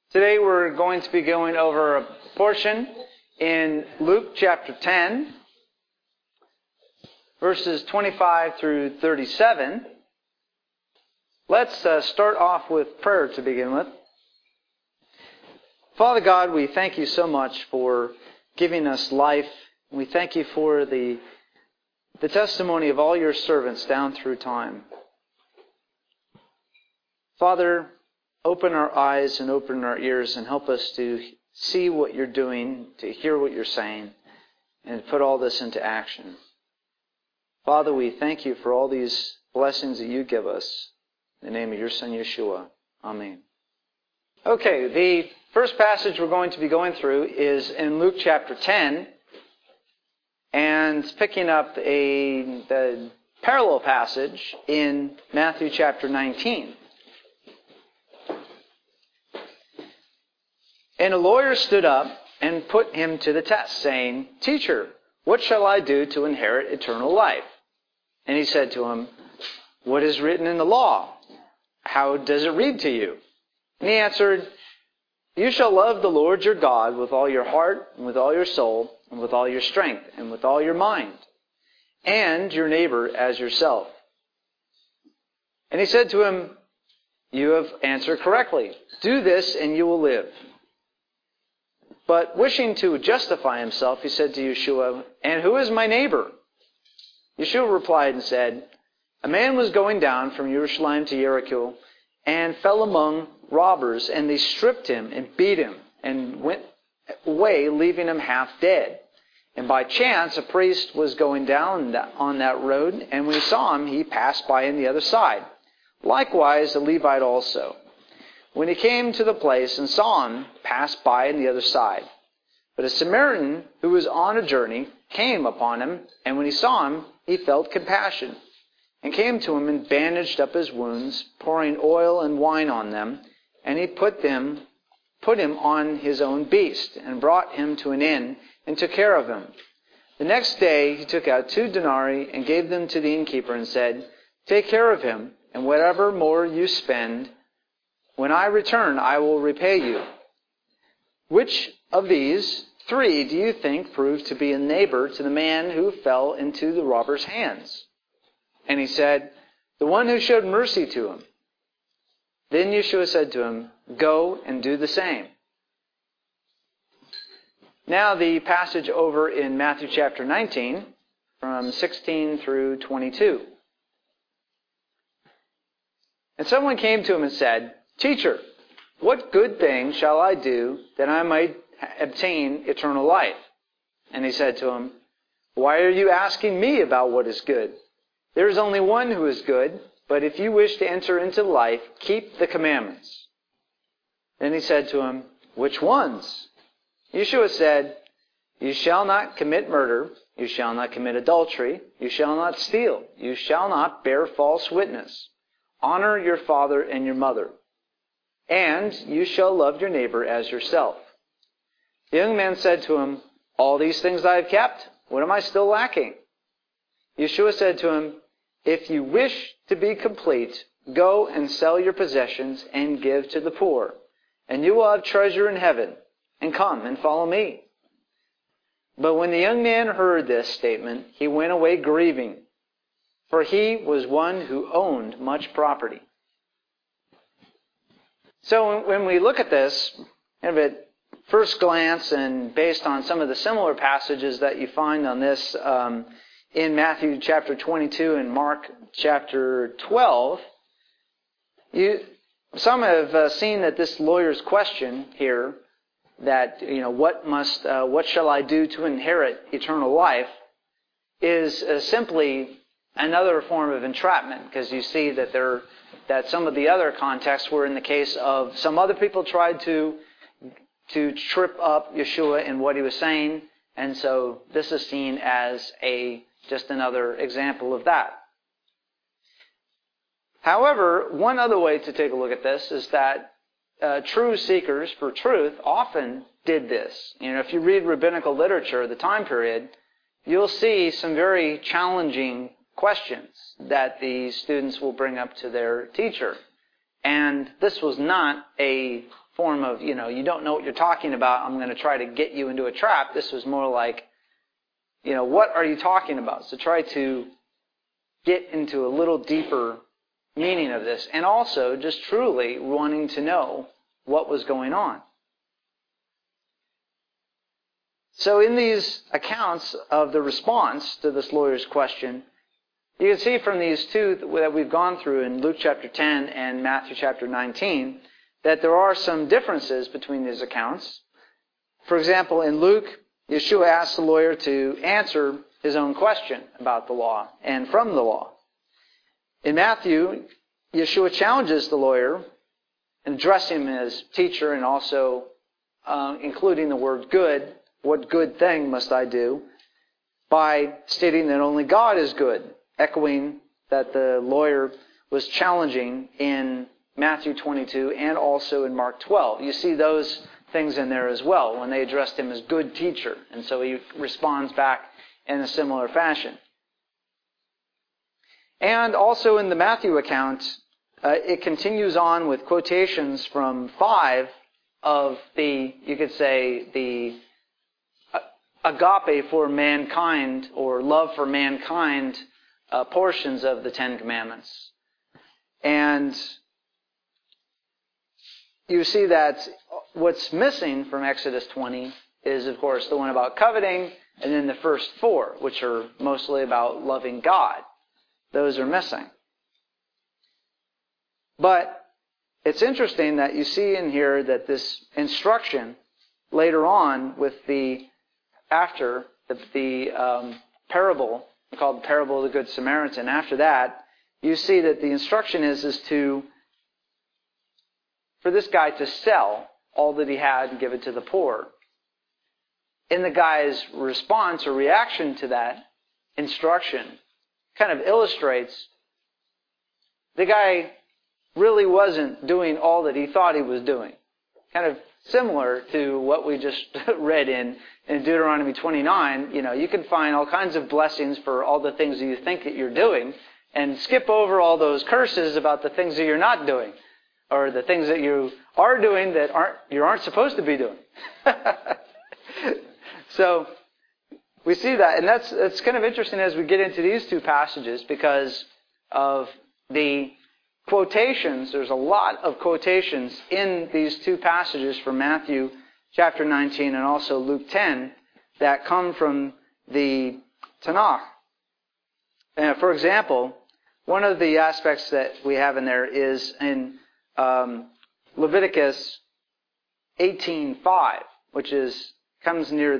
Today we're going to be going over a portion in Luke chapter 10, verses 25 through 37. Let's start off with prayer to begin with. Father God, we thank you so much for giving us life. We thank you for the testimony of all your servants down through time. Father, open our eyes and open our ears and help us to see what you're doing, to hear what you're saying, and put all this into action. Father, we thank you for all these blessings that you give us. In the name of your Son, Yeshua. Amen. Okay, the first passage we're going to be going through is in Luke chapter 10, and picking up the parallel passage in Matthew chapter 19. And a lawyer stood up and put him to the test, saying, "Teacher, what shall I do to inherit eternal life?" And he said to him, "What is written in the law? How does it read to you?" And he answered, "You shall love the Lord your God with all your heart, and with all your soul, and with all your strength, and with all your mind, and your neighbor as yourself." And he said to him, "You have answered correctly. Do this, and you will live." But wishing to justify himself, he said to Yeshua, "And who is my neighbor?" Yeshua replied and said, "A man was going down from Jerusalem to Jericho and fell among robbers, and they stripped him and beat him and went away, leaving him half dead. And by chance a priest was going down on that road, and when he saw him, he passed by on the other side. Likewise a Levite also. When he came to the place and saw him, passed by on the other side. But a Samaritan who was on a journey came upon him, and when he saw him, he felt compassion, and came to him and bandaged up his wounds, pouring oil and wine on them, and he put him on his own beast, and brought him to an inn, and took care of him. The next day he took out 2 denarii and gave them to the innkeeper, and said, 'Take care of him, and whatever more you spend, when I return, I will repay you.' Which of these 3 do you think proved to be a neighbor to the man who fell into the robber's hands?" And he said, "The one who showed mercy to him." Then Yeshua said to him, "Go and do the same." Now the passage over in Matthew chapter 19, from 16 through 22. And someone came to him and said, "Teacher, what good thing shall I do that I might obtain eternal life?" And he said to him, "Why are you asking me about what is good? There is only one who is good, but if you wish to enter into life, keep the commandments." Then he said to him, "Which ones?" Yeshua said, "You shall not commit murder, you shall not commit adultery, you shall not steal, you shall not bear false witness, honor your father and your mother, and you shall love your neighbor as yourself." The young man said to him, "All these things I have kept. What am I still lacking?" Yeshua said to him, "If you wish to be complete, go and sell your possessions and give to the poor, and you will have treasure in heaven, and come and follow me." But when the young man heard this statement, he went away grieving, for he was one who owned much property. So when we look at this, at first glance, and based on some of the similar passages that you find on this in Matthew chapter 22 and Mark chapter 12, some have seen that this lawyer's question here, that what shall I do to inherit eternal life, is simply another form of entrapment, because you see that some of the other contexts were in the case of some other people tried to trip up Yeshua in what he was saying, and so this is seen as just another example of that. However, one other way to take a look at this is that true seekers for truth often did this. If you read rabbinical literature of the time period, you'll see some very challenging questions that the students will bring up to their teacher. And this was not a form of, you don't know what you're talking about, I'm going to try to get you into a trap. This was more like, what are you talking about? So try to get into a little deeper meaning of this, and also just truly wanting to know what was going on. So in these accounts of the response to this lawyer's question, you can see from these two that we've gone through in Luke chapter 10 and Matthew chapter 19 that there are some differences between these accounts. For example, in Luke, Yeshua asks the lawyer to answer his own question about the law and from the law. In Matthew, Yeshua challenges the lawyer and addresses him as teacher, and also including the word good. What good thing must I do? By stating that only God is good, echoing that the lawyer was challenging in Matthew 22 and also in Mark 12. You see those things in there as well when they addressed him as good teacher. And so he responds back in a similar fashion. And also in the Matthew account, it continues on with quotations from 5 of the, you could say, the agape for mankind or love for mankind portions of the Ten Commandments. And you see that what's missing from Exodus 20 is, of course, the one about coveting, and then the first 4, which are mostly about loving God. Those are missing. But it's interesting that you see in here that this instruction later on with after the parable, called the parable of the Good Samaritan, after that, you see that the instruction is for this guy to sell all that he had and give it to the poor. In the guy's response or reaction to that instruction, kind of illustrates the guy really wasn't doing all that he thought he was doing. Kind of similar to what we just read in Deuteronomy 29. You can find all kinds of blessings for all the things that you think that you're doing, and skip over all those curses about the things that you're not doing, or the things that you are doing that you aren't supposed to be doing. So we see that, and that's kind of interesting as we get into these two passages because of the quotations. There's a lot of quotations in these two passages from Matthew chapter 19 and also Luke 10 that come from the Tanakh. For example, one of the aspects that we have in there is in Leviticus 18:5, which comes near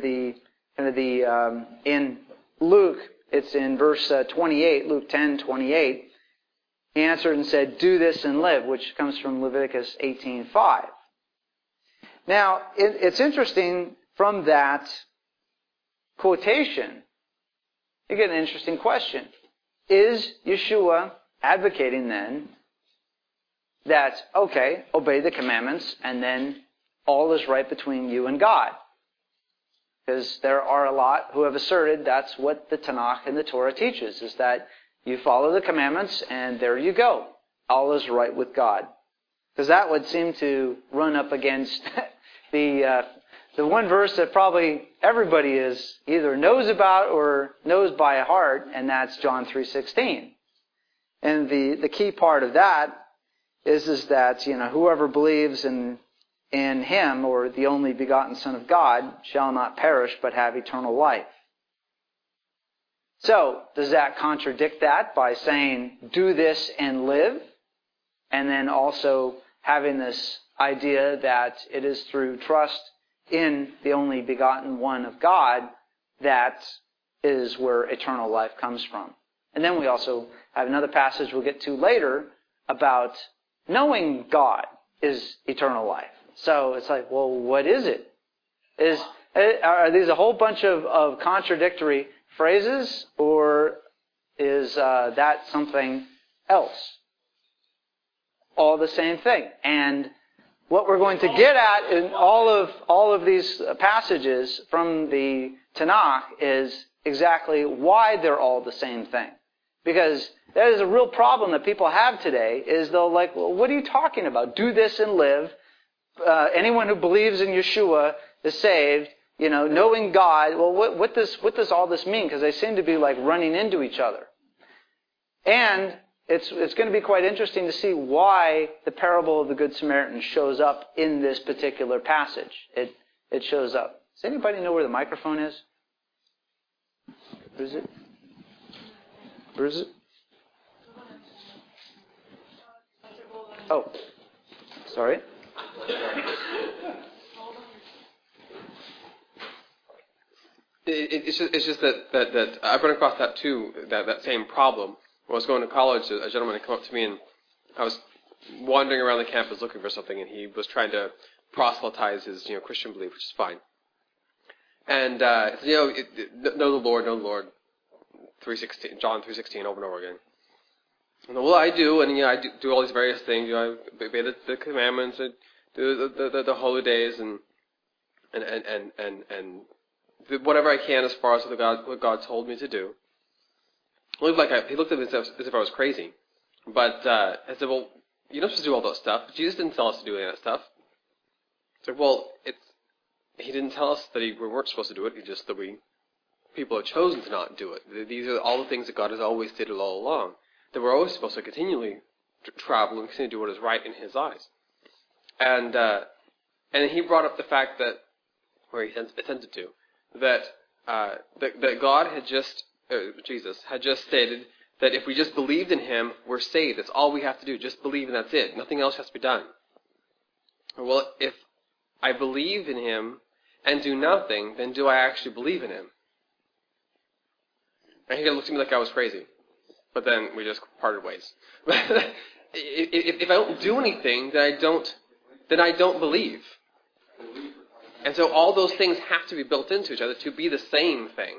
in Luke, it's in verse 28, Luke 10:28. He answered and said, "Do this and live," which comes from Leviticus 18:5. Now, it's interesting from that quotation, you get an interesting question. Is Yeshua advocating then that, okay, obey the commandments and then all is right between you and God? Because there are a lot who have asserted that's what the Tanakh and the Torah teaches, is that you follow the commandments and there you go. All is right with God. Because that would seem to run up against the one verse that probably everybody either knows about or knows by heart, and that's John 3:16. And the key part of that is that, whoever believes in Him, or the only begotten Son of God, shall not perish but have eternal life. So, does that contradict that by saying, do this and live? And then also having this idea that it is through trust in the only begotten one of God that is where eternal life comes from. And then we also have another passage we'll get to later about knowing God is eternal life. So it's like, well, what is it? Are these a whole bunch of contradictory phrases, or is that something else? All the same thing. And what we're going to get at in all of these passages from the Tanakh is exactly why they're all the same thing. Because that is a real problem that people have today, is they'll like, well, what are you talking about? Do this and live. anyone who believes in Yeshua is saved, knowing God. Well, what does all this mean? Because they seem to be like running into each other. And it's going to be quite interesting to see why the parable of the Good Samaritan shows up in this particular passage. It shows up. Does anybody know where the microphone is? Where is it? Where is it? Oh, sorry. It's just that I've run across that too, that same problem. When I was going to college, a gentleman had come up to me, and I was wandering around the campus looking for something, and he was trying to proselytize his Christian belief, which is fine. And know the Lord, 3:16, John 3:16, over and over again. And well, I do, and I do all these various things. I obey the commandments, and do the holy days, and whatever I can as far as what God told me to do. He looked at me as if I was crazy. But I said, well, you're not supposed to do all that stuff. Jesus didn't tell us to do any of that stuff. I said, well, he didn't tell us that we weren't supposed to do it. He just that people have chosen to not do it. These are all the things that God has always did all along. That we're always supposed to continually travel and continue to do what is right in His eyes. And he brought up the fact that, where he attempted to, that God had just, Jesus had just stated that if we just believed in Him, we're saved. That's all we have to do. Just believe and that's it. Nothing else has to be done. Well, if I believe in Him and do nothing, then do I actually believe in Him? And he looked at me like I was crazy. But then we just parted ways. If I don't do anything, then I don't believe. And so all those things have to be built into each other to be the same thing.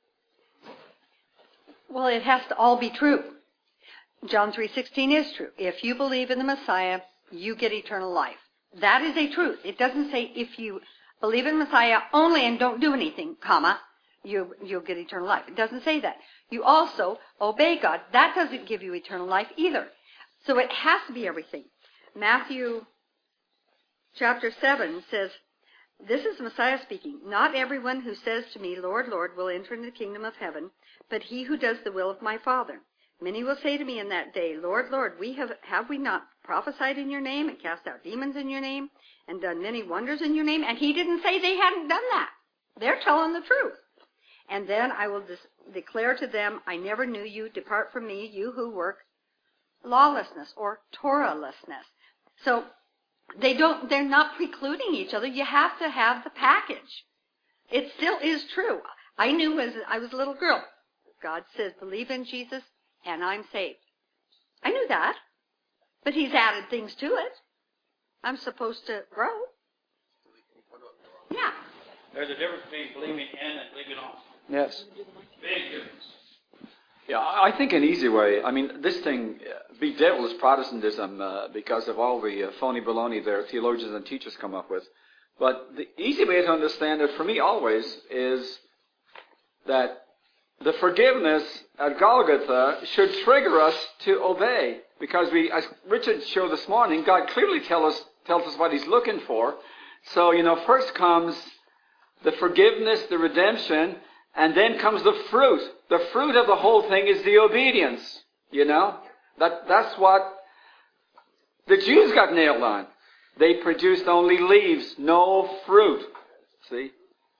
Well, it has to all be true. John 3:16 is true. If you believe in the Messiah, you get eternal life. That is a truth. It doesn't say if you believe in Messiah only and don't do anything, you'll get eternal life. It doesn't say that. You also obey God. That doesn't give you eternal life either. So it has to be everything. Matthew chapter 7 says, this is Messiah speaking. Not everyone who says to me, Lord, Lord, will enter into the kingdom of heaven, but he who does the will of my Father. Many will say to me in that day, Lord, Lord, have we not prophesied in your name and cast out demons in your name and done many wonders in your name? And he didn't say they hadn't done that. They're telling the truth. And then I will declare to them, I never knew you. Depart from me, you who work lawlessness or Torahlessness. So they're not precluding each other. You have to have the package. It still is true. I knew as I was a little girl, God says, believe in Jesus and I'm saved. I knew that. But He's added things to it. I'm supposed to grow. Yeah. There's a difference between believing in and believing on. Yes. Big difference. Yeah, I think an easy way, this thing bedevils Protestantism because of all the phony baloney their theologians and teachers come up with. But the easy way to understand it for me always is that the forgiveness at Golgotha should trigger us to obey. Because as Richard showed this morning, God clearly tells us what He's looking for. So, first comes the forgiveness, the redemption, and then comes the fruit. The fruit of the whole thing is the obedience. That's what the Jews got nailed on. They produced only leaves, no fruit. See?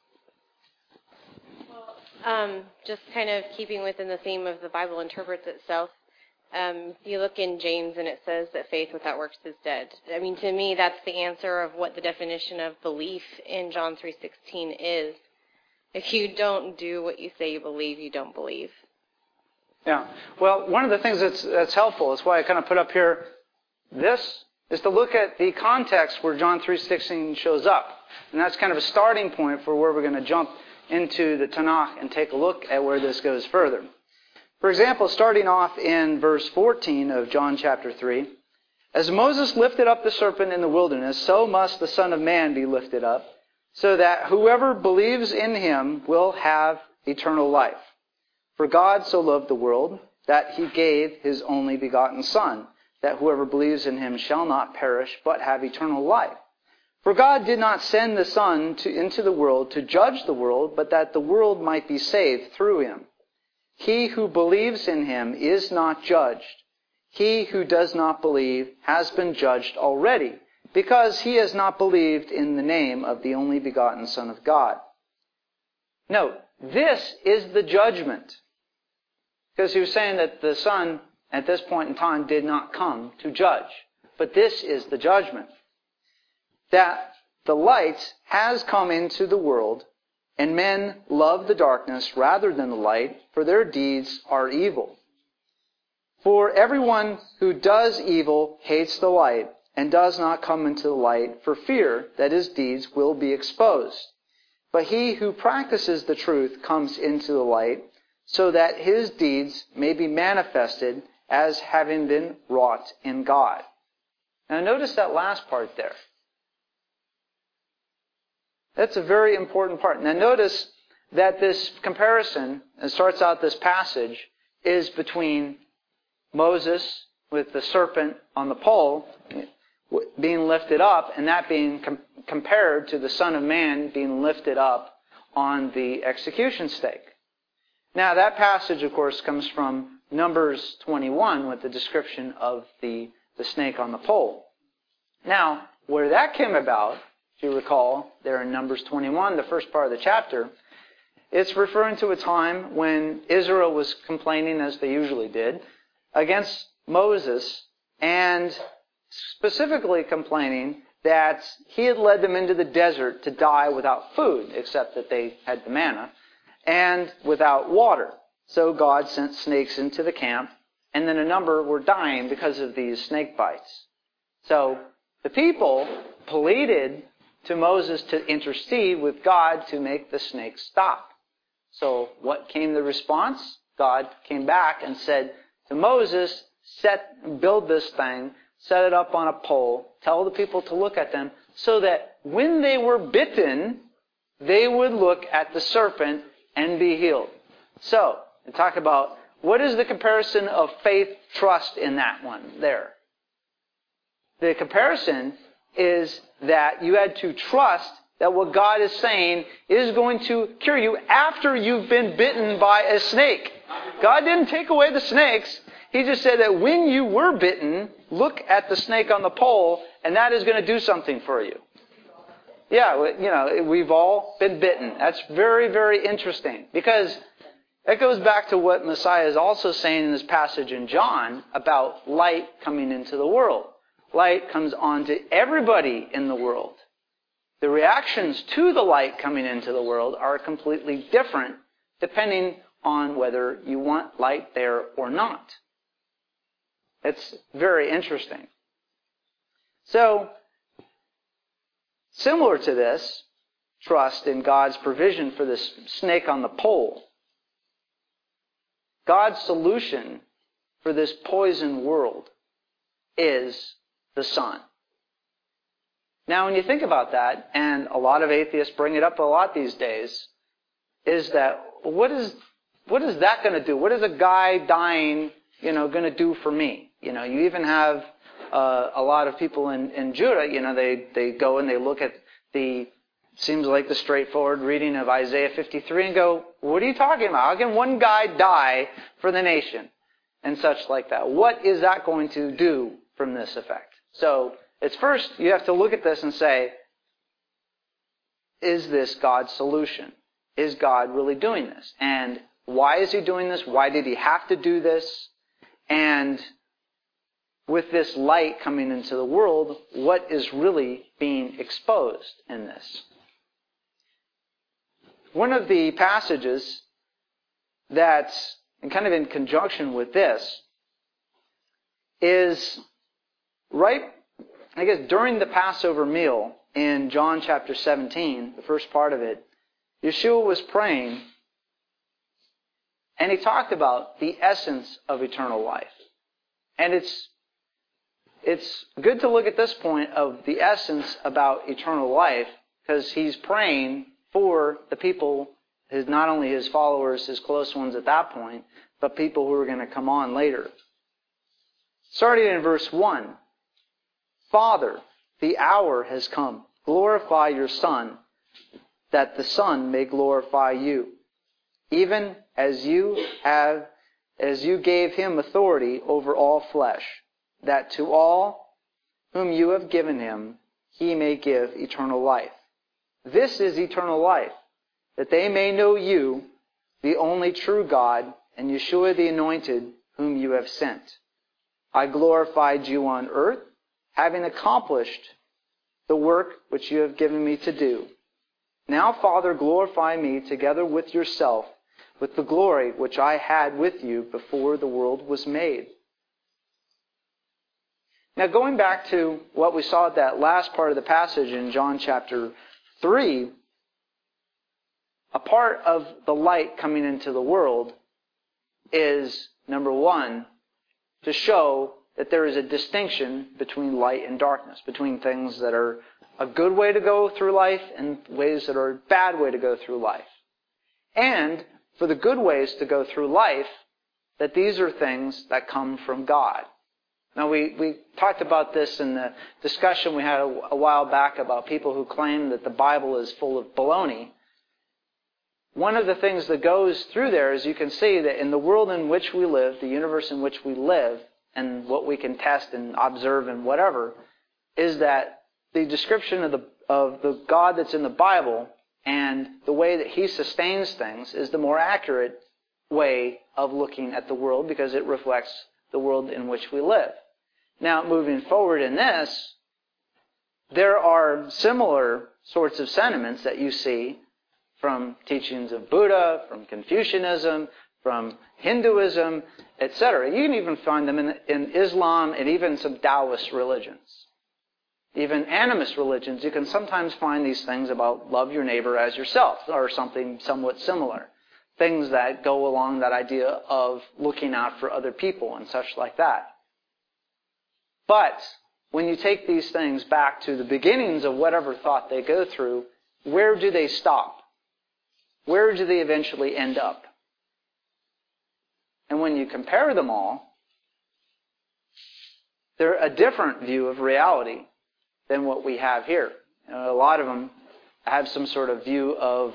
Just kind of keeping within the theme of the Bible interprets itself. You look in James and it says that faith without works is dead. To me, that's the answer of what the definition of belief in John 3:16 is. If you don't do what you say you believe, you don't believe. Yeah. Well, one of the things that's helpful is why I kind of put up here this is to look at the context where John 3:16 shows up. And that's kind of a starting point for where we're going to jump into the Tanakh and take a look at where this goes further. For example, starting off in verse 14 of John chapter 3, as Moses lifted up the serpent in the wilderness, so must the Son of Man be lifted up, so that whoever believes in Him will have eternal life. For God so loved the world that He gave His only begotten Son, that whoever believes in Him shall not perish, but have eternal life. For God did not send the Son into the world to judge the world, but that the world might be saved through him. He who believes in him is not judged. He who does not believe has been judged already, because he has not believed in the name of the only begotten Son of God. Note, this is the judgment. Because he was saying that the Son, at this point in time, did not come to judge. But this is the judgment. That the light has come into the world, and men love the darkness rather than the light, for their deeds are evil. For everyone who does evil hates the light, and does not come into the light for fear that his deeds will be exposed. But he who practices the truth comes into the light, so that his deeds may be manifested as having been wrought in God. Now notice that last part there. That's a very important part. Now notice that this comparison, it starts out this passage, is between Moses with the serpent on the pole being lifted up, and that being compared to the Son of Man being lifted up on the execution stake. Now that passage, of course, comes from Numbers 21 with the description of the snake on the pole. Now, where that came about, if you recall, there in Numbers 21, the first part of the chapter, it's referring to a time when Israel was complaining, as they usually did, against Moses, and specifically complaining that he had led them into the desert to die without food, except that they had the manna, and without water. So God sent snakes into the camp, and then a number were dying because of these snake bites. So the people pleaded to Moses to intercede with God to make the snakes stop. So what came the response? God came back and said to Moses, build this thing, set it up on a pole, tell the people to look at them, so that when they were bitten, they would look at the serpent and be healed. So, to talk about what is the comparison of faith, trust in that one there. The comparison is that you had to trust that what God is saying is going to cure you after you've been bitten by a snake. God didn't take away the snakes. He just said that when you were bitten, look at the snake on the pole, and that is going to do something for you. Yeah, we've all been bitten. That's very, very interesting, because that goes back to what Messiah is also saying in this passage in John about light coming into the world. Light comes on to everybody in the world. The reactions to the light coming into the world are completely different depending on whether you want light there or not. It's very interesting. So, similar to this, trust in God's provision for this snake on the pole. God's solution for this poison world is the sun. Now, when you think about that, and a lot of atheists bring it up a lot these days, is that what is that going to do? What is a guy dying, going to do for me? You even have a lot of people in Judah. They go and they look at seems like the straightforward reading of Isaiah 53 and go, what are you talking about? How can one guy die for the nation? And such like that. What is that going to do from this effect? So, it's first, you have to look at this and say, is this God's solution? Is God really doing this? And why is he doing this? Why did he have to do this? And with this light coming into the world, what is really being exposed in this? One of the passages that's kind of in conjunction with this is during the Passover meal in John chapter 17, the first part of it, Yeshua was praying, and he talked about the essence of eternal life. And it's good to look at this point of the essence about eternal life, because he's praying for the people, not only his followers, his close ones at that point, but people who are going to come on later. Starting in verse 1, Father, the hour has come. glorify your Son, that the Son may glorify you, even as you gave him authority over all flesh, that to all whom you have given him, he may give eternal life. This is eternal life, that they may know you, the only true God, and Yeshua the Anointed, whom you have sent. I glorified you on earth, having accomplished the work which you have given me to do. Now, Father, glorify me together with yourself, with the glory which I had with you before the world was made. Now, going back to what we saw at that last part of the passage in John chapter 3, a part of the light coming into the world is, number one, to show that there is a distinction between light and darkness, between things that are a good way to go through life and ways that are a bad way to go through life. And for the good ways to go through life, that these are things that come from God. Now, we talked about this in the discussion we had a while back about people who claim that the Bible is full of baloney. One of the things that goes through there is you can see that in the world in which we live, the universe in which we live, and what we can test and observe and whatever, is that the description of the God that's in the Bible and the way that he sustains things is the more accurate way of looking at the world because it reflects the world in which we live. Now, moving forward in this, there are similar sorts of sentiments that you see from teachings of Buddha, from Confucianism, from Hinduism, etc. You can even find them in Islam and even some Taoist religions. Even animist religions, you can sometimes find these things about love your neighbor as yourself, or something somewhat similar. Things that go along that idea of looking out for other people and such like that. But when you take these things back to the beginnings of whatever thought they go through, where do they stop? Where do they eventually end up? And when you compare them all, they're a different view of reality than what we have here. A lot of them have some sort of view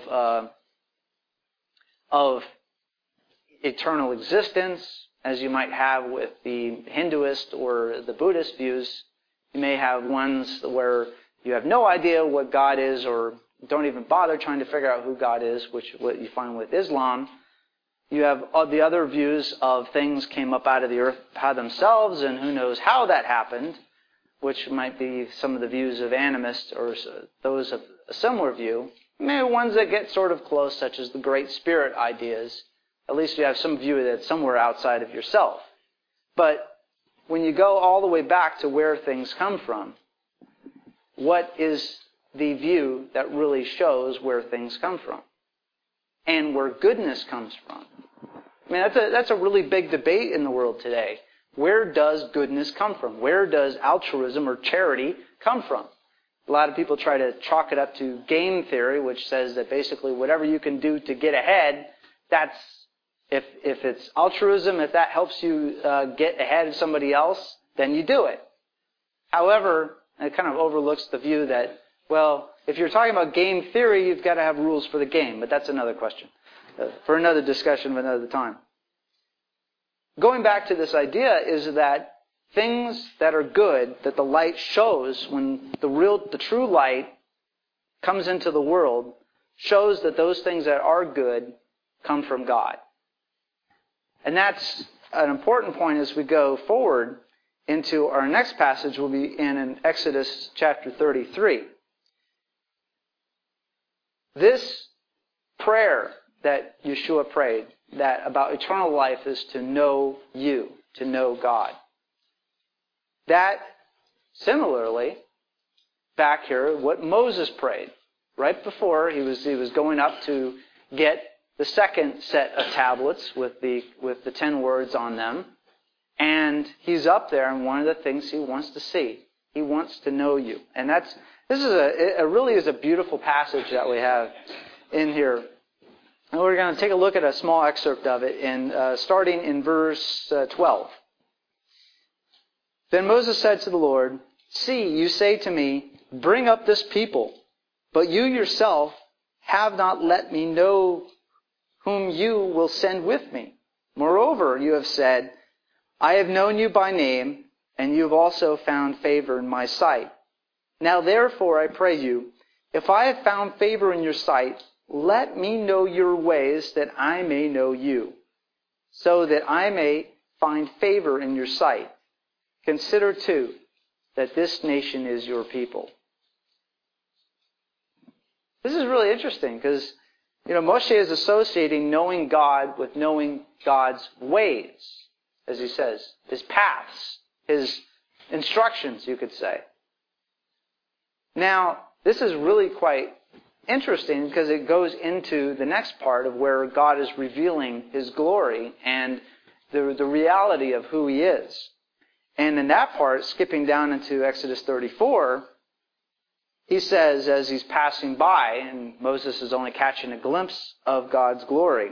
of eternal existence, as you might have with the Hinduist or the Buddhist views. You may have ones where you have no idea what God is or don't even bother trying to figure out who God is, which what you find with Islam. You have the other views of things came up out of the earth by themselves and who knows how that happened, which might be some of the views of animists or those of a similar view. Maybe ones that get sort of close, such as the Great Spirit ideas. At least you have some view that's somewhere outside of yourself. But when you go all the way back to where things come from, what is the view that really shows where things come from and where goodness comes from? I mean, that's a really big debate in the world today. Where does goodness come from? Where does altruism or charity come from? A lot of people try to chalk it up to game theory, which says that basically whatever you can do to get ahead, that's, if it's altruism, if that helps you get ahead of somebody else, then you do it. However, it kind of overlooks the view that, well, if you're talking about game theory, you've got to have rules for the game, but that's another question for another discussion of another time. Going back to this idea is that things that are good, that the light shows when the true light comes into the world, shows that those things that are good come from God. And that's an important point as we go forward into our next passage. Will be in Exodus chapter 33. This prayer that Yeshua prayed, that about eternal life is to know you, to know God. That, similarly, back here, what Moses prayed, right before he was going up to get the second set of tablets with the 10 words on them. And he's up there, and one of the things he wants to see, he wants to know you. And it really is a beautiful passage that we have in here. And we're going to take a look at a small excerpt of it, starting in verse 12. Then Moses said to the Lord, "See, you say to me, bring up this people, but you yourself have not let me know whom you will send with me. Moreover, you have said, I have known you by name, and you have also found favor in my sight. Now therefore, I pray you, if I have found favor in your sight, let me know your ways that I may know you, so that I may find favor in your sight. Consider too that this nation is your people. This is really interesting because, Moshe is associating knowing God with knowing God's ways, as he says, his paths, his instructions, you could say. Now, this is really quite interesting because it goes into the next part of where God is revealing his glory and the reality of who he is. And in that part, skipping down into Exodus 34, he says, as he's passing by, and Moses is only catching a glimpse of God's glory,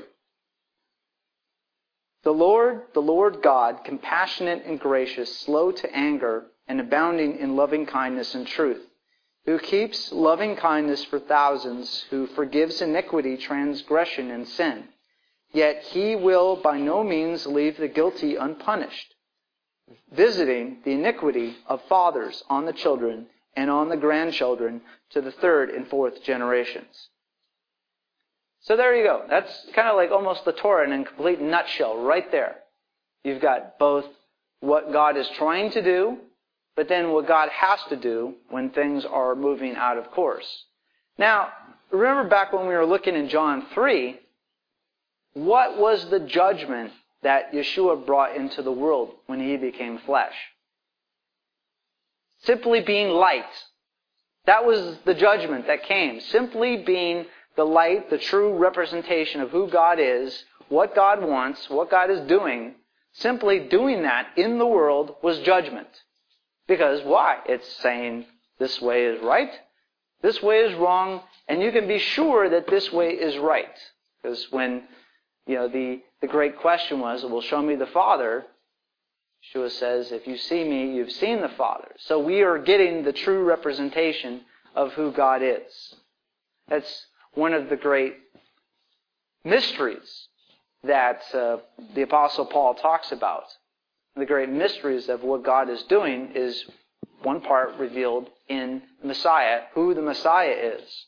the Lord God, compassionate and gracious, slow to anger, and abounding in loving kindness and truth, who keeps loving kindness for thousands, who forgives iniquity, transgression, and sin. Yet he will by no means leave the guilty unpunished, visiting the iniquity of fathers on the children and on the grandchildren to the third and fourth generations. So there you go. That's kind of like almost the Torah in a complete nutshell right there. You've got both what God is trying to do, but then what God has to do when things are moving out of course. Now, remember back when we were looking in John 3, what was the judgment that Yeshua brought into the world when he became flesh? Simply being light. That was the judgment that came. Simply being the light, the true representation of who God is, what God wants, what God is doing. Simply doing that in the world was judgment. Because why? It's saying this way is right, this way is wrong, and you can be sure that this way is right. Because when, the great question was, well, show me the Father, Yeshua says, if you see me, you've seen the Father. So we are getting the true representation of who God is. That's one of the great mysteries that the Apostle Paul talks about. The great mysteries of what God is doing is one part revealed in Messiah, who the Messiah is.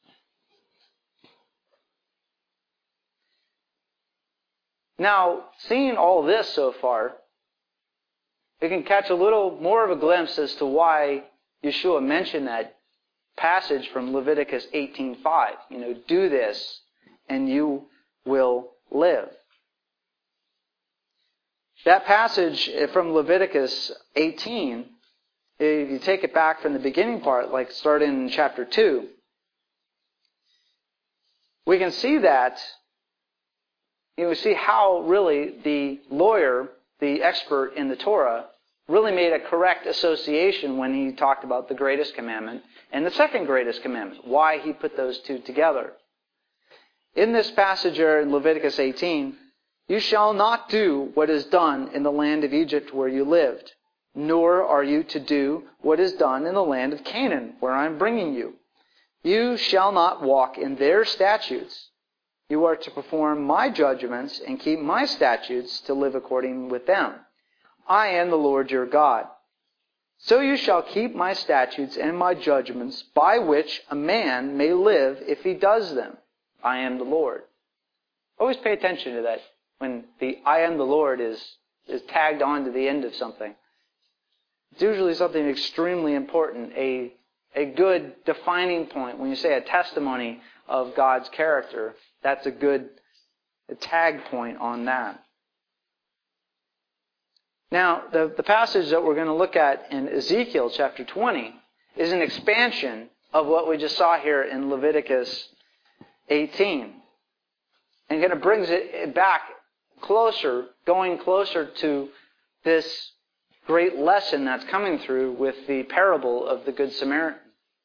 Now, seeing all this so far, we can catch a little more of a glimpse as to why Yeshua mentioned that passage from Leviticus 18:5. Do this and you will live. That passage from Leviticus 18, if you take it back from the beginning part, like starting in chapter 2, we can see that, we see how really the lawyer, the expert in the Torah, really made a correct association when he talked about the greatest commandment and the second greatest commandment, why he put those two together. In this passage here in Leviticus 18, you shall not do what is done in the land of Egypt where you lived, nor are you to do what is done in the land of Canaan where I am bringing you. You shall not walk in their statutes. You are to perform my judgments and keep my statutes to live according with them. I am the Lord your God. So you shall keep my statutes and my judgments by which a man may live if he does them. I am the Lord. Always pay attention to that. When the I am the Lord is tagged on to the end of something. It's usually something extremely important, a good defining point. When you say a testimony of God's character, that's a good tag point on that. Now, the passage that we're going to look at in Ezekiel chapter 20 is an expansion of what we just saw here in Leviticus 18. And kind of brings it back closer, going closer to this great lesson that's coming through with the parable of the Good Samaritan.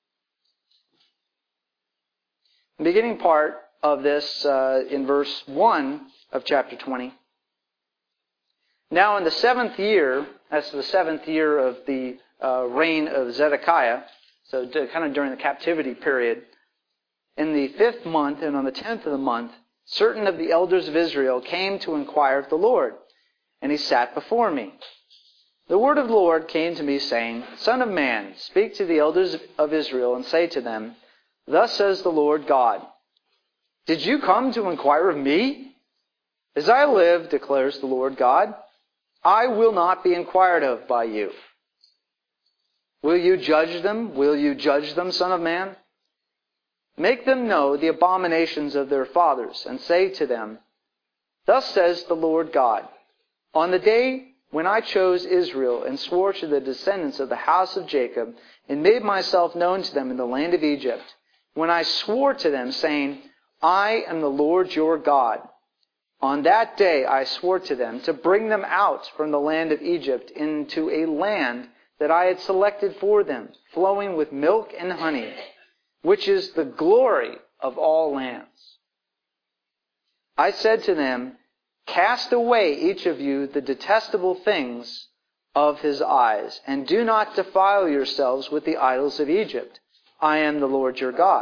The beginning part of this in verse 1 of chapter 20. Now in the 7th year, that's the 7th year of the reign of Zedekiah. So kind of during the captivity period. In the 5th month and on the 10th of the month, certain of the elders of Israel came to inquire of the Lord, and he sat before me. The word of the Lord came to me, saying, Son of man, speak to the elders of Israel, and say to them, Thus says the Lord God, Did you come to inquire of me? As I live, declares the Lord God, I will not be inquired of by you. Will you judge them? Will you judge them, Son of man? Make them know the abominations of their fathers, and say to them, Thus says the Lord God, On the day when I chose Israel and swore to the descendants of the house of Jacob and made myself known to them in the land of Egypt, when I swore to them, saying, I am the Lord your God. On that day I swore to them to bring them out from the land of Egypt into a land that I had selected for them, flowing with milk and honey, which is the glory of all lands. I said to them, Cast away each of you the detestable things of his eyes, and do not defile yourselves with the idols of Egypt. I am the Lord your God.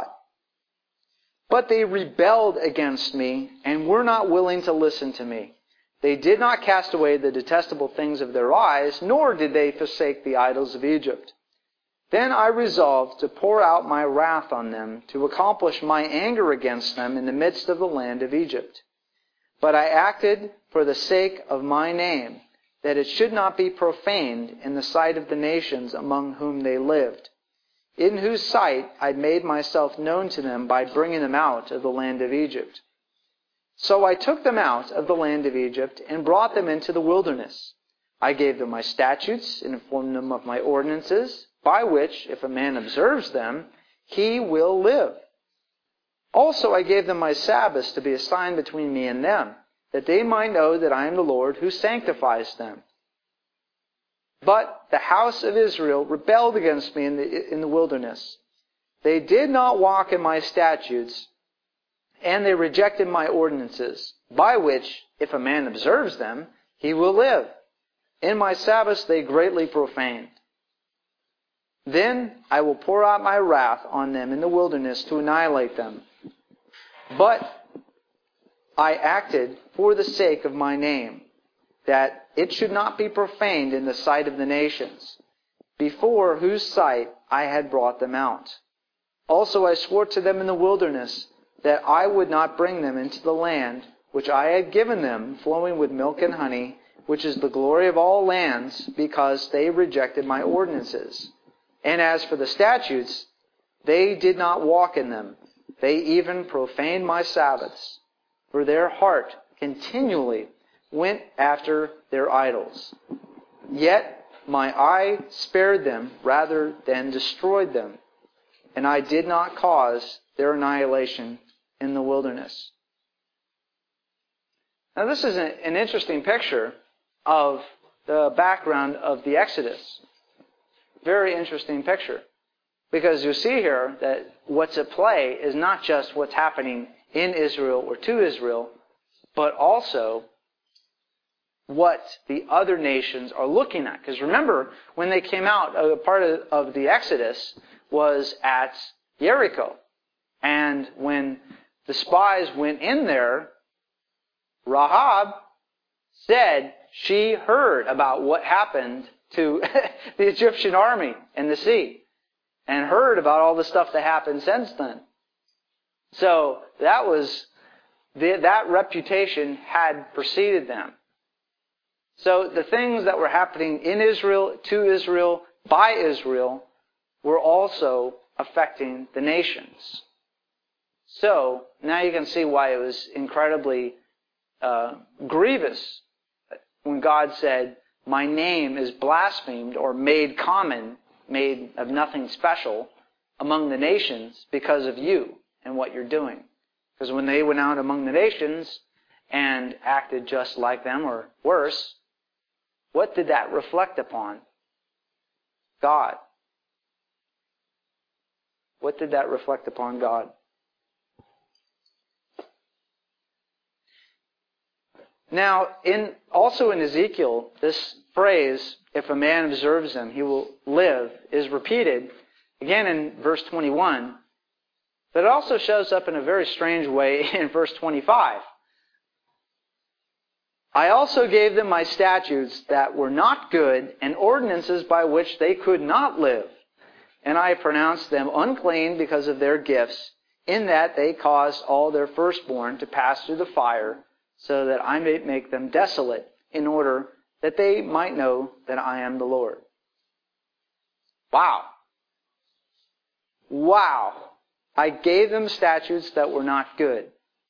But they rebelled against me and were not willing to listen to me. They did not cast away the detestable things of their eyes, nor did they forsake the idols of Egypt. Then I resolved to pour out my wrath on them, to accomplish my anger against them in the midst of the land of Egypt. But I acted for the sake of my name, that it should not be profaned in the sight of the nations among whom they lived, in whose sight I made myself known to them by bringing them out of the land of Egypt. So I took them out of the land of Egypt and brought them into the wilderness. I gave them my statutes and informed them of my ordinances, by which, if a man observes them, he will live. Also I gave them my Sabbaths to be a sign between me and them, that they might know that I am the Lord who sanctifies them. But the house of Israel rebelled against me in the wilderness. They did not walk in my statutes, and they rejected my ordinances, by which, if a man observes them, he will live. In my Sabbaths they greatly profaned. Then I will pour out my wrath on them in the wilderness to annihilate them. But I acted for the sake of my name, that it should not be profaned in the sight of the nations, before whose sight I had brought them out. Also I swore to them in the wilderness that I would not bring them into the land which I had given them, flowing with milk and honey, which is the glory of all lands, because they rejected my ordinances. And as for the statutes, they did not walk in them. They even profaned my Sabbaths, for their heart continually went after their idols. Yet my eye spared them rather than destroyed them, and I did not cause their annihilation in the wilderness. Now this is an interesting picture of the background of the Exodus. Very interesting picture. Because you see here that what's at play is not just what's happening in Israel or to Israel, but also what the other nations are looking at. Because remember, when they came out, part of the Exodus was at Jericho. And when the spies went in there, Rahab said she heard about what happened to the Egyptian army in the sea, and heard about all the stuff that happened since then. So that reputation had preceded them. So the things that were happening in Israel, to Israel, by Israel, were also affecting the nations. So now you can see why it was incredibly grievous when God said, my name is blasphemed or made common, made of nothing special among the nations because of you and what you're doing. Because when they went out among the nations and acted just like them or worse, what did that reflect upon? God. What did that reflect upon God? Now, also in Ezekiel, this phrase, if a man observes them, he will live, is repeated again in verse 21, but it also shows up in a very strange way in verse 25. I also gave them my statutes that were not good and ordinances by which they could not live. And I pronounced them unclean because of their gifts, in that they caused all their firstborn to pass through the fire, so that I may make them desolate, in order that they might know that I am the Lord. Wow. Wow. I gave them statutes that were not good.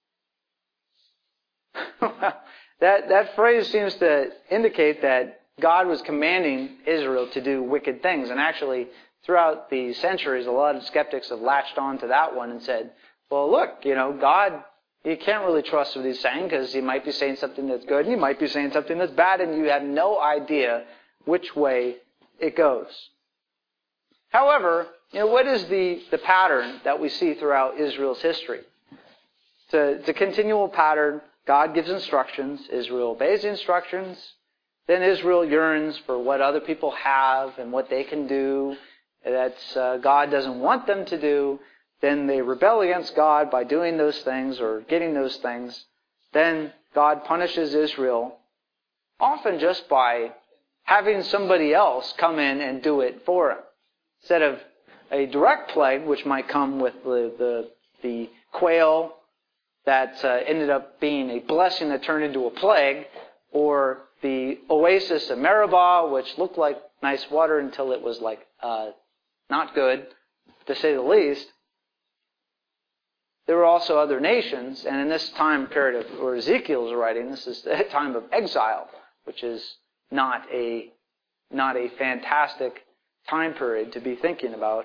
That phrase seems to indicate that God was commanding Israel to do wicked things. And actually, throughout the centuries, a lot of skeptics have latched on to that one and said, well, look, God, you can't really trust what He's saying because He might be saying something that's good and He might be saying something that's bad, and you have no idea which way it goes. However, what is the pattern that we see throughout Israel's history? It's a continual pattern. God gives instructions. Israel obeys the instructions. Then Israel yearns for what other people have and what they can do that God doesn't want them to do. Then they rebel against God by doing those things or getting those things. Then God punishes Israel, often just by having somebody else come in and do it for him. Instead of a direct plague, which might come with the quail that ended up being a blessing that turned into a plague, or the oasis of Meribah, which looked like nice water until it was not good, to say the least. There were also other nations, and in this time period where Ezekiel is writing, this is a time of exile, which is not a fantastic time period to be thinking about.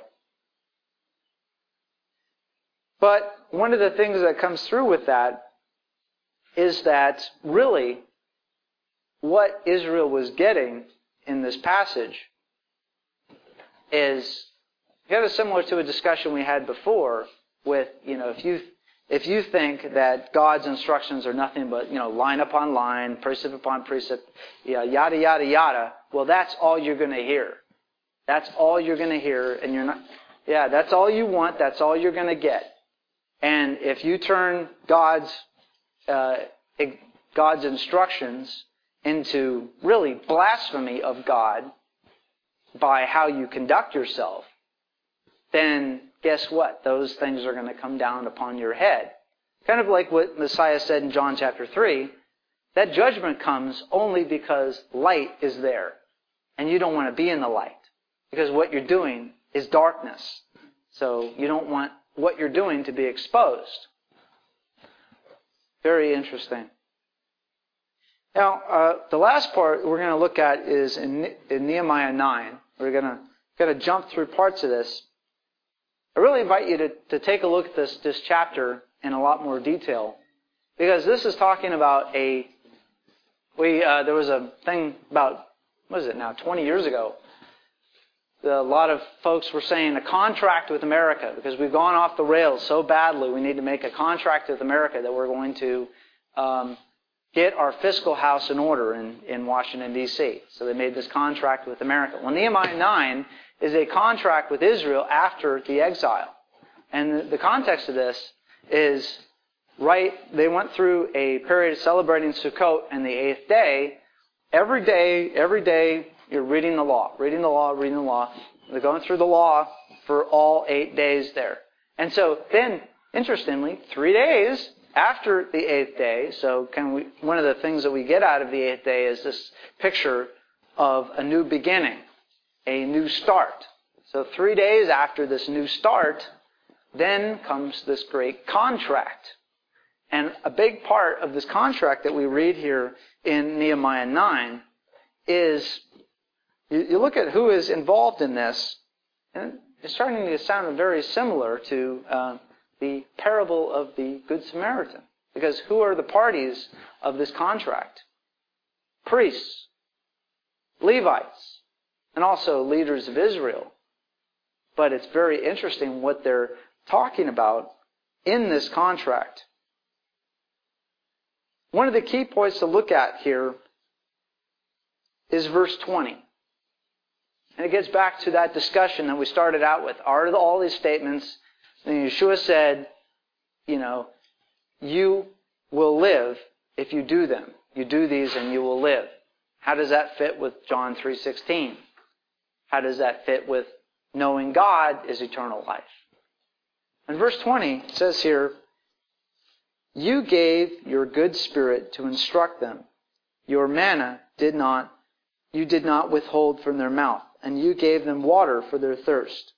But one of the things that comes through with that is that really what Israel was getting in this passage is kind of similar to a discussion we had before with, if you think that God's instructions are nothing but, line upon line, precept upon precept, yada, yada, yada, well, that's all you're going to hear. That's all you're going to hear, and you're not, that's all you want, that's all you're going to get. And if you turn God's instructions into really blasphemy of God by how you conduct yourself, then guess what? Those things are going to come down upon your head. Kind of like what Messiah said in John chapter 3, that judgment comes only because light is there. And you don't want to be in the light. Because what you're doing is darkness. So you don't want what you're doing to be exposed. Very interesting. Now, the last part we're going to look at is in Nehemiah 9. We're going to jump through parts of this. I really invite you to take a look at this chapter in a lot more detail, because this is talking about there was a thing about, 20 years ago. A lot of folks were saying a contract with America, because we've gone off the rails so badly, we need to make a contract with America that we're going to get our fiscal house in order in Washington, D.C. So they made this contract with America. Well, Nehemiah 9 is a contract with Israel after the exile. And the context of this is, they went through a period of celebrating Sukkot and the 8th day. Every day, you're reading the law. They're going through the law for all 8 days there. And so then, interestingly, 3 days after the 8th day, so one of the things that we get out of the 8th day is this picture of a new beginning, a new start. So 3 days after this new start, then comes this great contract. And a big part of this contract that we read here in Nehemiah 9 is, you look at who is involved in this, and it's starting to sound very similar to the parable of the Good Samaritan. Because who are the parties of this contract? Priests, Levites, and also leaders of Israel. But it's very interesting what they're talking about in this contract. One of the key points to look at here is verse 20. And it gets back to that discussion that we started out with. Are all these statements, and Yeshua said, you will live if you do them. You do these and you will live. How does that fit with John 3:16? How does that fit with knowing God is eternal life? In verse 20, it says here, you gave your good Spirit to instruct them. Your manna you did not withhold from their mouth, and you gave them water for their thirst.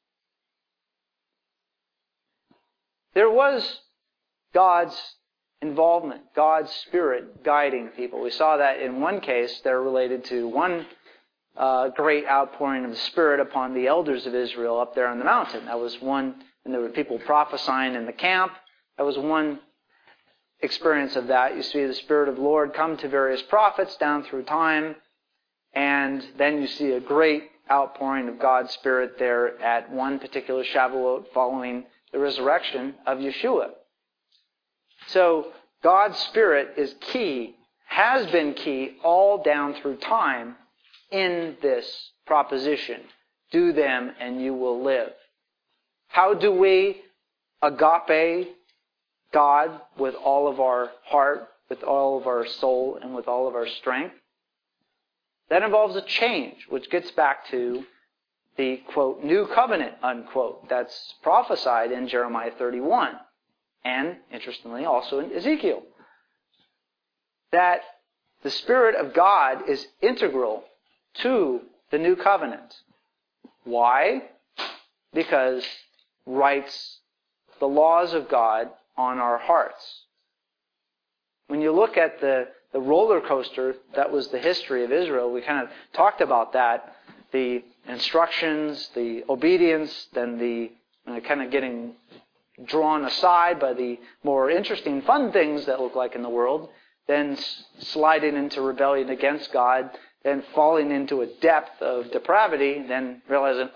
There was God's involvement, God's Spirit guiding people. We saw that in one case, they're related to one great outpouring of the Spirit upon the elders of Israel up there on the mountain. That was one, and there were people prophesying in the camp. That was one experience of that. You see the Spirit of the Lord come to various prophets down through time, and then you see a great outpouring of God's Spirit there at one particular Shavuot following the resurrection of Yeshua. So God's Spirit is key, has been key all down through time in this proposition. Do them and you will live. How do we agape God with all of our heart, with all of our soul, and with all of our strength? That involves a change, which gets back to the, quote, new covenant, unquote, that's prophesied in Jeremiah 31. And, interestingly, also in Ezekiel. That the Spirit of God is integral to the new covenant. Why? Because writes the laws of God on our hearts. When you look at the roller coaster that was the history of Israel, we kind of talked about that. The instructions, the obedience, then the kind of getting drawn aside by the more interesting, fun things that look like in the world, then sliding into rebellion against God, then falling into a depth of depravity, then realizing,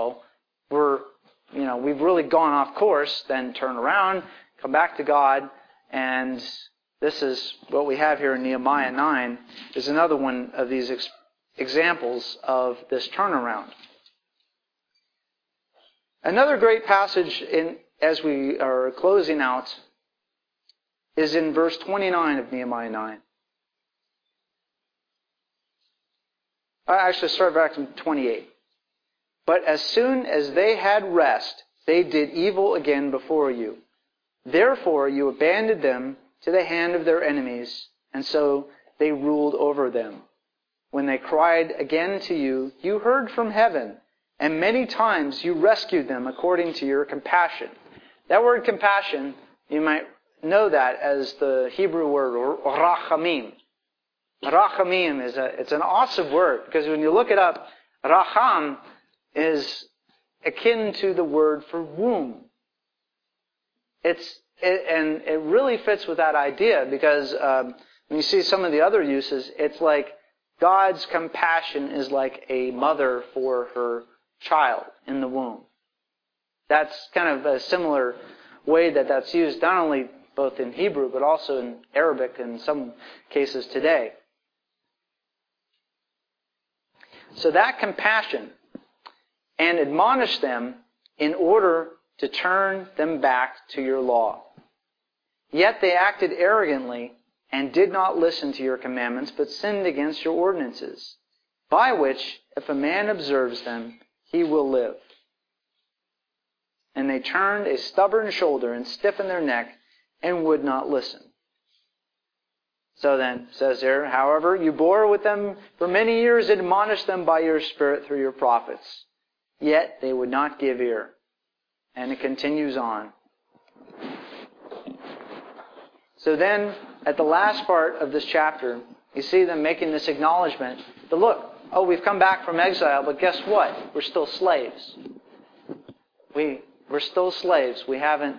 we've really gone off course, then turn around, come back to God, and this is what we have here in Nehemiah 9, is another one of these examples of this turnaround. Another great passage as we are closing out is in verse 29 of Nehemiah 9. Actually, start back in 28. But as soon as they had rest, they did evil again before you. Therefore you abandoned them to the hand of their enemies, and so they ruled over them. When they cried again to you, you heard from heaven, and many times you rescued them according to your compassion. That word compassion, you might know that as the Hebrew word rachamim. Rachamim it's an awesome word, because when you look it up, racham is akin to the word for womb. And it really fits with that idea, because when you see some of the other uses, it's like God's compassion is like a mother for her child in the womb. That's kind of a similar way that's used, not only both in Hebrew, but also in Arabic in some cases today. So that compassion, and admonish them in order to turn them back to your law. Yet they acted arrogantly and did not listen to your commandments, but sinned against your ordinances, by which, if a man observes them, he will live. And they turned a stubborn shoulder and stiffened their neck and would not listen. So then, says there, however, you bore with them for many years and admonished them by your Spirit through your prophets. Yet they would not give ear. And it continues on. So then, at the last part of this chapter, you see them making this acknowledgement that look, we've come back from exile, but guess what? We're still slaves. We're still slaves. We haven't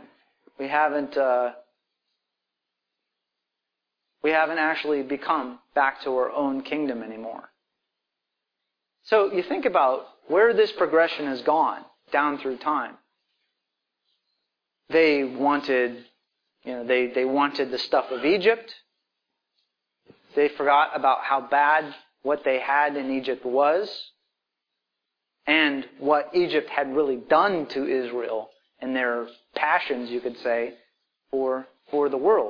actually become back to our own kingdom anymore. So you think about where this progression has gone down through time. They wanted, they wanted the stuff of Egypt. They forgot about how bad what they had in Egypt was. and what Egypt had really done to Israel and their passions, you could say, for the world.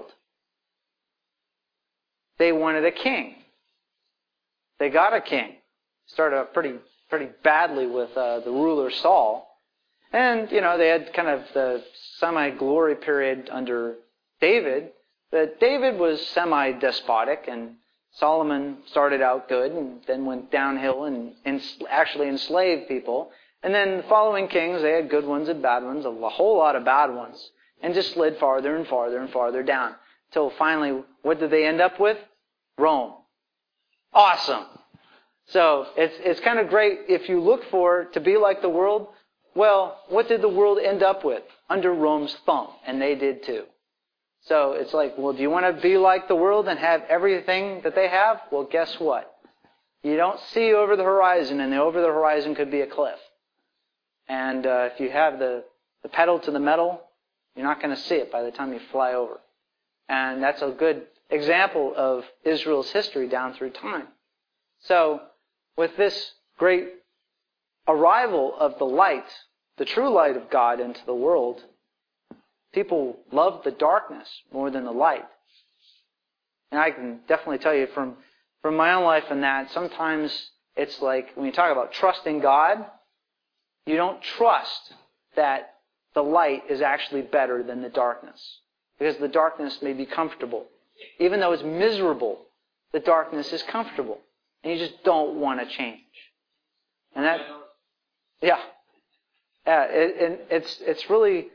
They wanted a king. They got a king. Started out pretty badly with the ruler Saul. And, they had kind of the semi-glory period under David. But David was semi-despotic, and Solomon started out good and then went downhill and actually enslaved people. And then the following kings, they had good ones and bad ones, a whole lot of bad ones, and just slid farther and farther and farther down. Till finally, what did they end up with? Rome. Awesome. So it's kind of great if you look for to be like the world. Well, what did the world end up with? Under Rome's thumb, and they did too. So it's like, well, do you want to be like the world and have everything that they have? Well, guess what? You don't see over the horizon, and over the horizon could be a cliff. And if you have the pedal to the metal, you're not going to see it by the time you fly over. And that's a good example of Israel's history down through time. So with this great arrival of the light, the true light of God into the world, people love the darkness more than the light. And I can definitely tell you from my own life in that sometimes it's like when you talk about trusting God, you don't trust that the light is actually better than the darkness. Because the darkness may be comfortable. Even though it's miserable, the darkness is comfortable. And you just don't want to change. And that, it's really,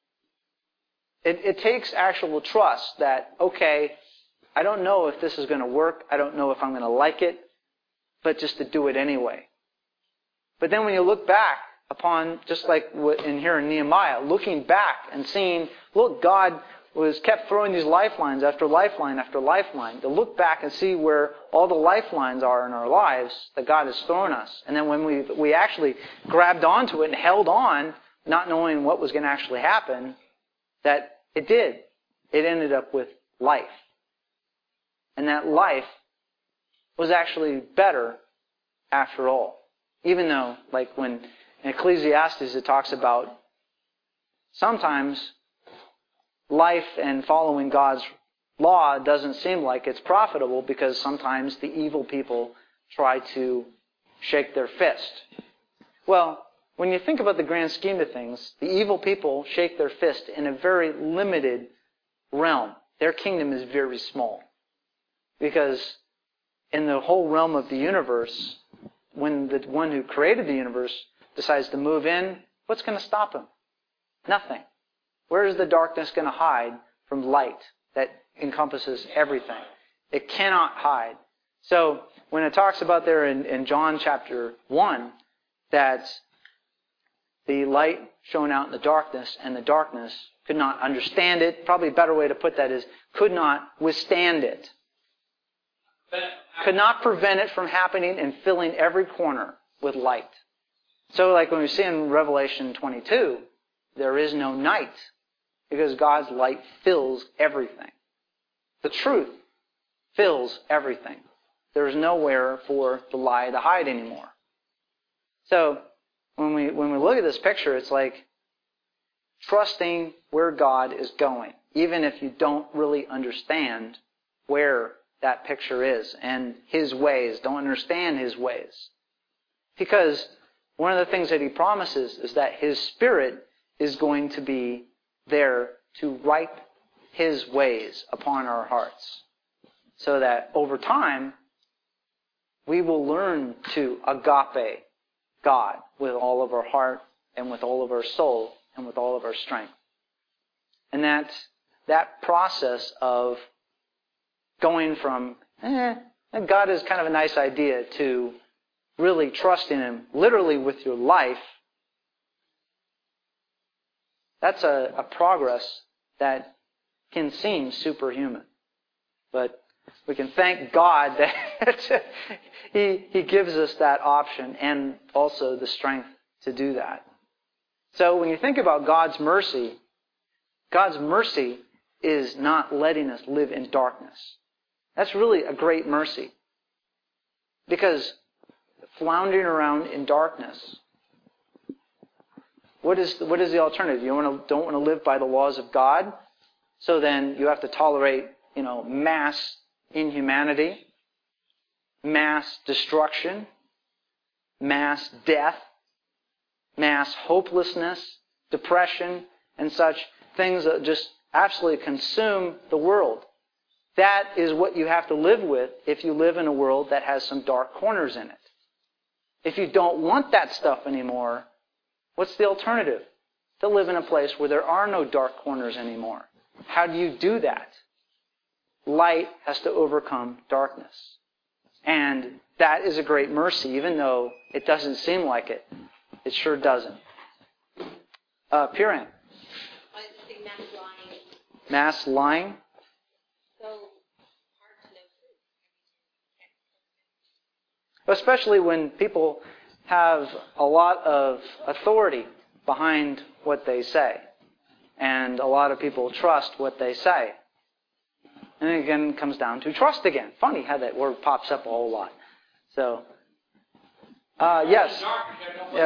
it takes actual trust that, okay, I don't know if this is going to work. I don't know if I'm going to like it. But just to do it anyway. But then when you look back upon, just like in here in Nehemiah, looking back and seeing, look, God kept throwing these lifelines after lifeline after lifeline, to look back and see where all the lifelines are in our lives that God has thrown us. And then when we actually grabbed onto it and held on, not knowing what was going to actually happen, that it did. It ended up with life. And that life was actually better after all. Even though, like when in Ecclesiastes it talks about sometimes life and following God's law doesn't seem like it's profitable because sometimes the evil people try to shake their fist. Well, when you think about the grand scheme of things, the evil people shake their fist in a very limited realm. Their kingdom is very small. Because in the whole realm of the universe, when the one who created the universe decides to move in, what's going to stop him? Nothing. Where is the darkness going to hide from light that encompasses everything? It cannot hide. So when it talks about there in John chapter 1 that the light shone out in the darkness and the darkness could not understand it, probably a better way to put that is could not withstand it. Could not prevent it from happening and filling every corner with light. So like when we see in Revelation 22, there is no night because God's light fills everything. The truth fills everything. There is nowhere for the lie to hide anymore. So when we look at this picture, it's like trusting where God is going, even if you don't really understand where that picture is and His ways, don't understand His ways. Because one of the things that He promises is that His Spirit is going to be there to write His ways upon our hearts. So that over time, we will learn to agape God with all of our heart and with all of our soul and with all of our strength. And that process of going from, God is kind of a nice idea, to really trusting Him literally with your life, that's a progress that can seem superhuman. But we can thank God that He gives us that option and also the strength to do that. So when you think about God's mercy is not letting us live in darkness. That's really a great mercy. Because floundering around in darkness What is the alternative? You don't want to live by the laws of God, so then you have to tolerate, mass inhumanity, mass destruction, mass death, mass hopelessness, depression, and such things that just absolutely consume the world. That is what you have to live with if you live in a world that has some dark corners in it. If you don't want that stuff anymore, what's the alternative? To live in a place where there are no dark corners anymore. How do you do that? Light has to overcome darkness. And that is a great mercy, even though it doesn't seem like it. It sure doesn't. Piran. Mass lying. Mass lying? So hard to know truth. Especially when people have a lot of authority behind what they say. And a lot of people trust what they say. And then again, it comes down to trust again. Funny how that word pops up a whole lot. So, yes. Yes.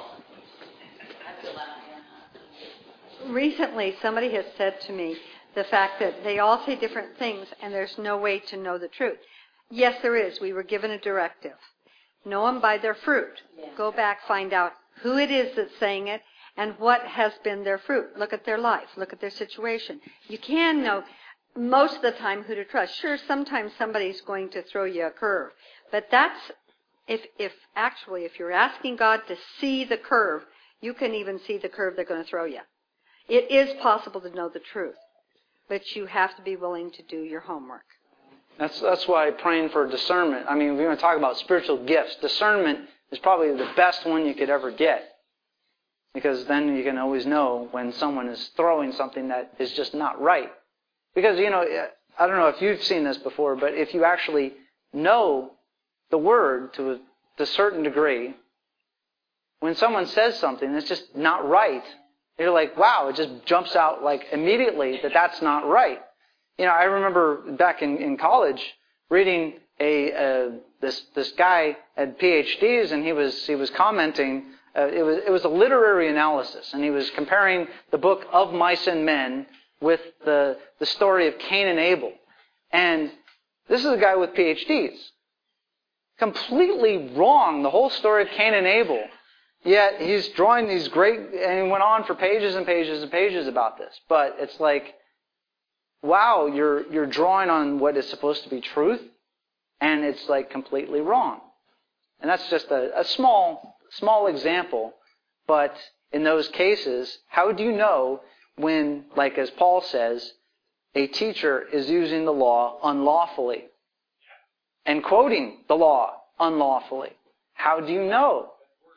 Recently, somebody has said to me the fact that they all say different things and there's no way to know the truth. Yes, there is. We were given a directive. Know them by their fruit. Go back, find out who it is that's saying it and what has been their fruit. Look at their life. Look at their situation. You can know most of the time who to trust. Sure, sometimes somebody's going to throw you a curve. But that's, if you're asking God to see the curve, you can even see the curve they're going to throw you. It is possible to know the truth, but you have to be willing to do your homework. That's why praying for discernment. I mean, if we're going to talk about spiritual gifts, discernment is probably the best one you could ever get. Because then you can always know when someone is throwing something that is just not right. Because, I don't know if you've seen this before, but if you actually know the Word to a certain degree, when someone says something that's just not right, you're like, wow, it just jumps out like immediately that that's not right. I remember back in college reading this guy had PhDs, and he was commenting. It was a literary analysis, and he was comparing the book Of Mice and Men with the story of Cain and Abel. And this is a guy with PhDs. Completely wrong, the whole story of Cain and Abel. Yet he's drawing these great, and he went on for pages and pages and pages about this. But it's like, wow, you're drawing on what is supposed to be truth, and it's like completely wrong. And that's just a small example. But in those cases, how do you know when, like as Paul says, a teacher is using the law unlawfully and quoting the law unlawfully? How do you know?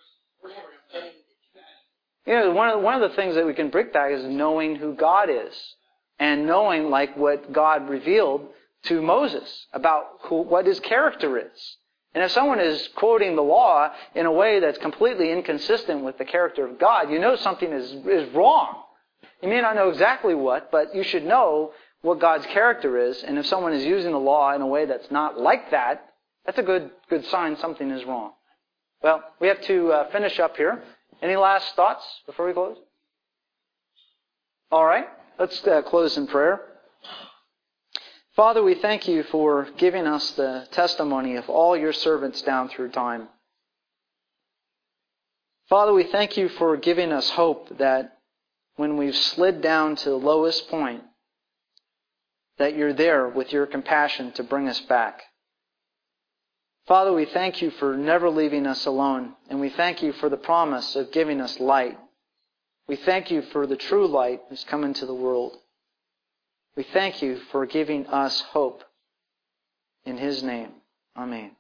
One of the things that we can bring back is knowing who God is, and knowing like what God revealed to Moses about what his character is. And if someone is quoting the law in a way that's completely inconsistent with the character of God, you know something is wrong. You may not know exactly what, but you should know what God's character is. And if someone is using the law in a way that's not like that, that's a good sign something is wrong. Well, we have to finish up here. Any last thoughts before we close? All right, let's close in prayer. Father, we thank you for giving us the testimony of all your servants down through time. Father, we thank you for giving us hope that when we've slid down to the lowest point, that you're there with your compassion to bring us back. Father, we thank you for never leaving us alone, and we thank you for the promise of giving us light. We thank you for the true light who's come into the world. We thank you for giving us hope. In His name, amen.